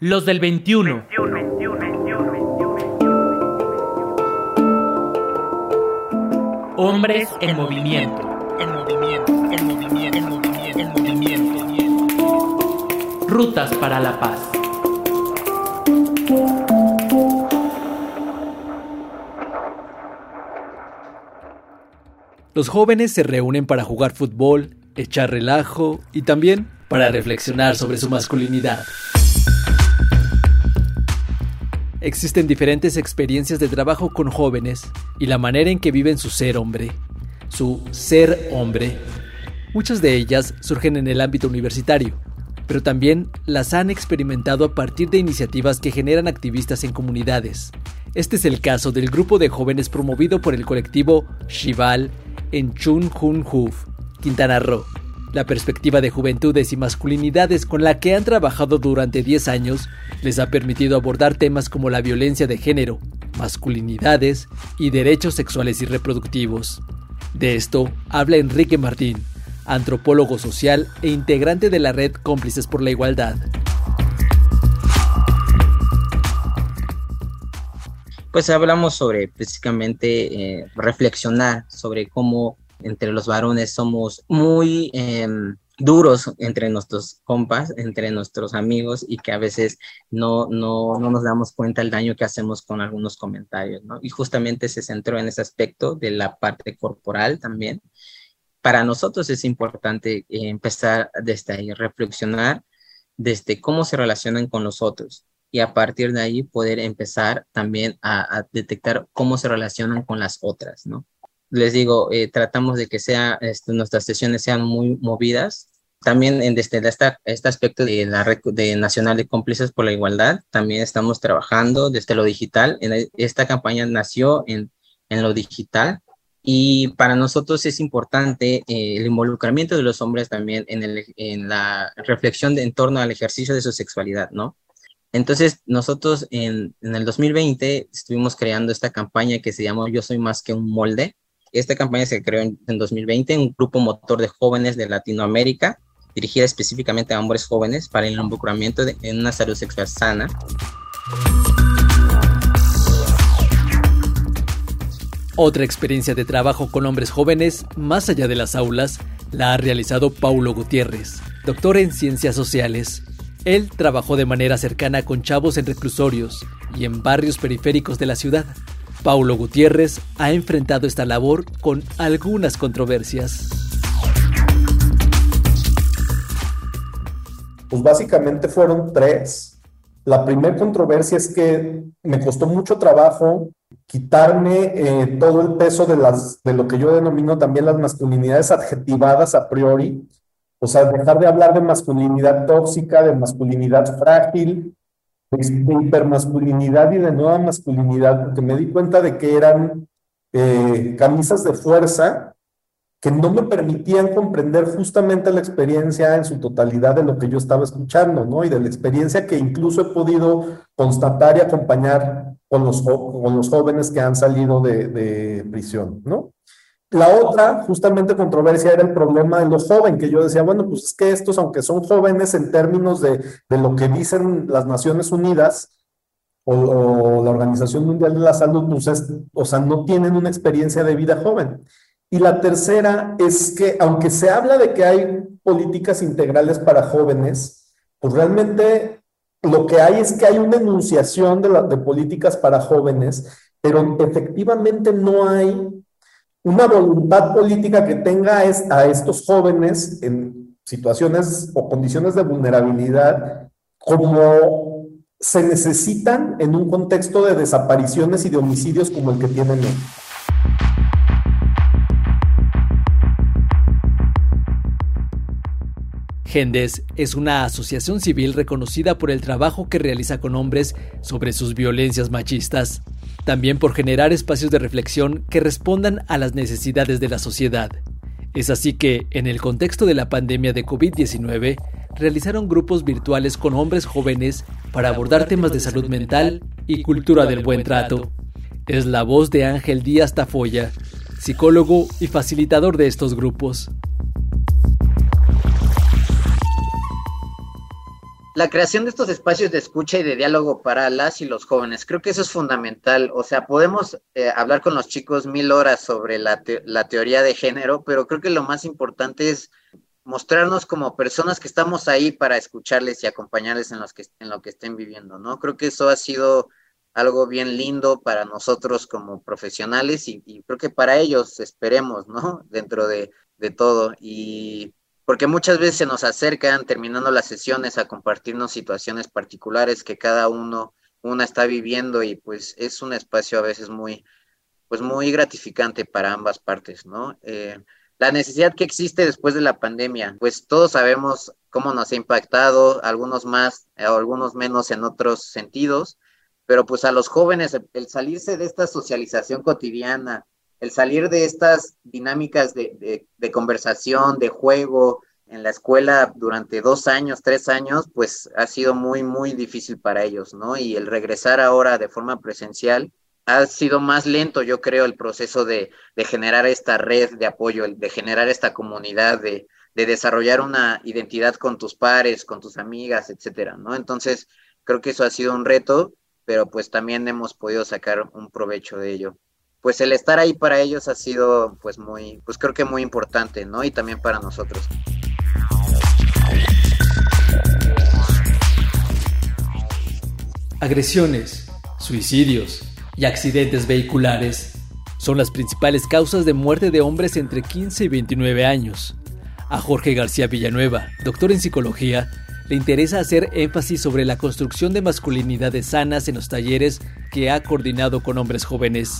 Los del 21. Hombres en movimiento. Rutas para la paz. Los jóvenes se reúnen para jugar fútbol, echar relajo y también para reflexionar sobre su masculinidad. Existen diferentes experiencias de trabajo con jóvenes y la manera en que viven su ser hombre. Muchas de ellas surgen en el ámbito universitario, pero también las han experimentado a partir de iniciativas que generan activistas en comunidades. Este es el caso del grupo de jóvenes promovido por el colectivo Xival en Chunjunjuf, Quintana Roo. La perspectiva de juventudes y masculinidades con la que han trabajado durante 10 años les ha permitido abordar temas como la violencia de género, masculinidades y derechos sexuales y reproductivos. De esto habla Enrique Martín, antropólogo social e integrante de la red Cómplices por la Igualdad. Pues hablamos sobre precisamente reflexionar sobre cómo entre los varones somos muy duros entre nuestros compas, entre nuestros amigos, y que a veces no nos damos cuenta del daño que hacemos con algunos comentarios, ¿no? Y justamente se centró en ese aspecto de la parte corporal también. Para nosotros es importante empezar desde ahí, reflexionar desde cómo se relacionan con los otros, y a partir de ahí poder empezar también a detectar cómo se relacionan con las otras, ¿no? Les digo, tratamos de que nuestras sesiones sean muy movidas. También desde este aspecto de la red nacional de Cómplices por la Igualdad, también estamos trabajando desde lo digital. Esta campaña nació en lo digital, y para nosotros es importante el involucramiento de los hombres también en la reflexión en torno al ejercicio de su sexualidad, ¿no? Entonces, nosotros en el 2020 estuvimos creando esta campaña que se llamó Yo Soy Más que un Molde. Esta campaña se creó en 2020, un grupo motor de jóvenes de Latinoamérica, dirigida específicamente a hombres jóvenes para el involucramiento en una salud sexual sana. Otra experiencia de trabajo con hombres jóvenes, más allá de las aulas, la ha realizado Paulo Gutiérrez, doctor en Ciencias Sociales. Él trabajó de manera cercana con chavos en reclusorios y en barrios periféricos de la ciudad. Paulo Gutiérrez ha enfrentado esta labor con algunas controversias. Pues básicamente fueron 3. La primera controversia es que me costó mucho trabajo quitarme todo el peso de lo que yo denomino también las masculinidades adjetivadas a priori. O sea, dejar de hablar de masculinidad tóxica, de masculinidad frágil, de hipermasculinidad y de nueva masculinidad, porque me di cuenta de que eran camisas de fuerza que no me permitían comprender justamente la experiencia en su totalidad de lo que yo estaba escuchando, ¿no? Y de la experiencia que incluso he podido constatar y acompañar con los jóvenes que han salido de prisión, ¿no? La otra, justamente, controversia era el problema de los jóvenes, que yo decía, bueno, pues es que estos, aunque son jóvenes en términos de lo que dicen las Naciones Unidas o la Organización Mundial de la Salud, pues no tienen una experiencia de vida joven. Y la tercera es que, aunque se habla de que hay políticas integrales para jóvenes, pues realmente lo que hay es que hay una enunciación de políticas para jóvenes, pero efectivamente no hay una voluntad política que tenga a estos jóvenes en situaciones o condiciones de vulnerabilidad como se necesitan en un contexto de desapariciones y de homicidios como el que tienen hoy. Gendes es una asociación civil reconocida por el trabajo que realiza con hombres sobre sus violencias machistas, también por generar espacios de reflexión que respondan a las necesidades de la sociedad. Es así que, en el contexto de la pandemia de COVID-19, realizaron grupos virtuales con hombres jóvenes para abordar temas de salud mental y cultura del buen trato. Es la voz de Ángel Díaz Tafoya, psicólogo y facilitador de estos grupos. La creación de estos espacios de escucha y de diálogo para las y los jóvenes, creo que eso es fundamental. O sea, podemos hablar con los chicos 1000 horas sobre la teoría de género, pero creo que lo más importante es mostrarnos como personas que estamos ahí para escucharles y acompañarles en lo que estén viviendo, ¿no? Creo que eso ha sido algo bien lindo para nosotros como profesionales y creo que para ellos esperemos, ¿no? Dentro de todo. Y porque muchas veces se nos acercan terminando las sesiones a compartirnos situaciones particulares que cada una está viviendo y pues es un espacio a veces pues muy gratificante para ambas partes, ¿no? La necesidad que existe después de la pandemia, pues todos sabemos cómo nos ha impactado, algunos más, algunos menos en otros sentidos, pero pues a los jóvenes el salirse de esta socialización cotidiana, el salir de estas dinámicas de conversación, de juego en la escuela durante 2 años, 3 años, pues ha sido muy, muy difícil para ellos, ¿no? Y el regresar ahora de forma presencial ha sido más lento, yo creo, el proceso de generar esta red de apoyo, de generar esta comunidad, de desarrollar una identidad con tus pares, con tus amigas, etcétera, ¿no? Entonces, creo que eso ha sido un reto, pero pues también hemos podido sacar un provecho de ello. Pues el estar ahí para ellos ha sido pues creo que muy importante, ¿no? Y también para nosotros. Agresiones, suicidios y accidentes vehiculares son las principales causas de muerte de hombres entre 15 y 29 años. A Jorge García Villanueva, doctor en psicología, le interesa hacer énfasis sobre la construcción de masculinidades sanas en los talleres que ha coordinado con hombres jóvenes.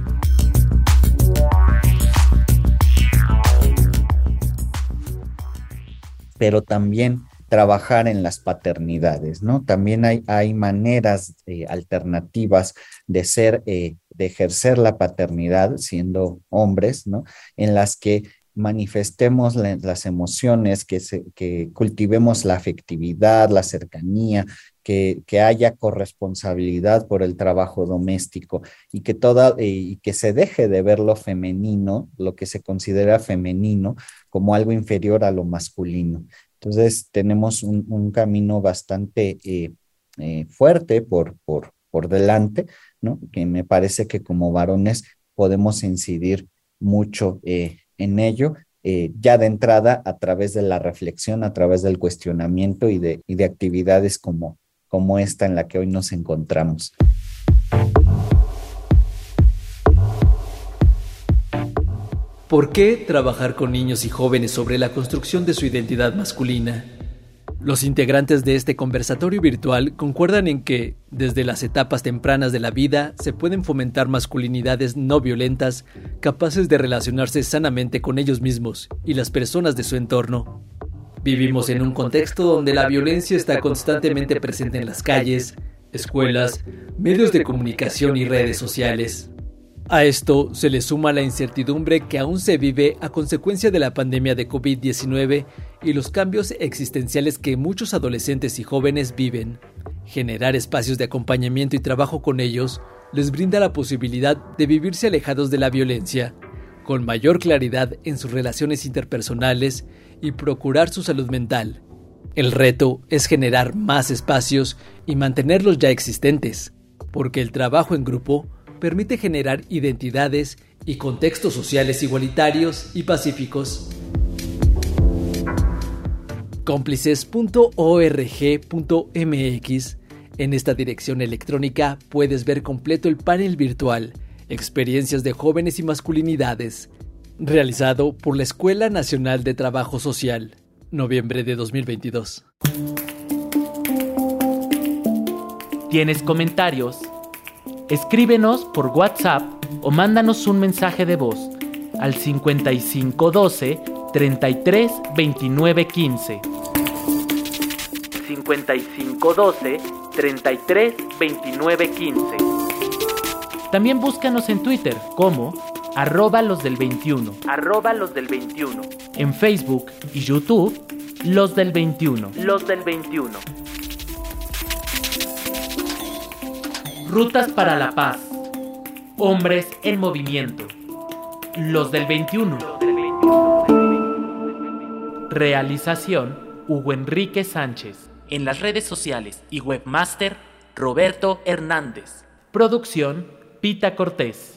Pero también trabajar en las paternidades, ¿no? También hay maneras alternativas de ejercer la paternidad siendo hombres, ¿no? En las que manifestemos las emociones, que cultivemos la afectividad, la cercanía, que haya corresponsabilidad por el trabajo doméstico y que se deje de ver lo femenino, lo que se considera femenino, como algo inferior a lo masculino. Entonces tenemos un camino bastante fuerte por delante, ¿no? Que me parece que como varones podemos incidir mucho en ello, ya de entrada a través de la reflexión, a través del cuestionamiento y de actividades como esta en la que hoy nos encontramos. ¿Por qué trabajar con niños y jóvenes sobre la construcción de su identidad masculina? Los integrantes de este conversatorio virtual concuerdan en que, desde las etapas tempranas de la vida, se pueden fomentar masculinidades no violentas capaces de relacionarse sanamente con ellos mismos y las personas de su entorno. Vivimos en un contexto donde la violencia está constantemente presente en las calles, escuelas, medios de comunicación y redes sociales. A esto se le suma la incertidumbre que aún se vive a consecuencia de la pandemia de COVID-19 y los cambios existenciales que muchos adolescentes y jóvenes viven. Generar espacios de acompañamiento y trabajo con ellos les brinda la posibilidad de vivirse alejados de la violencia, con mayor claridad en sus relaciones interpersonales y procurar su salud mental. El reto es generar más espacios y mantenerlos ya existentes, porque el trabajo en grupo permite generar identidades y contextos sociales igualitarios y pacíficos. Cómplices.org.mx. En esta dirección electrónica puedes ver completo el panel virtual Experiencias de Jóvenes y Masculinidades, realizado por la Escuela Nacional de Trabajo Social, noviembre de 2022. ¿Tienes comentarios? Escríbenos por WhatsApp o mándanos un mensaje de voz al 5512 33 29 15. 5512 33 29 15. También búscanos en Twitter como @losdel21. En Facebook y YouTube, Los del 21. Rutas para la Paz. Hombres en movimiento. Los del 21. Realización: Hugo Enrique Sánchez. En las redes sociales y webmaster, Roberto Hernández. Producción, Pita Cortés.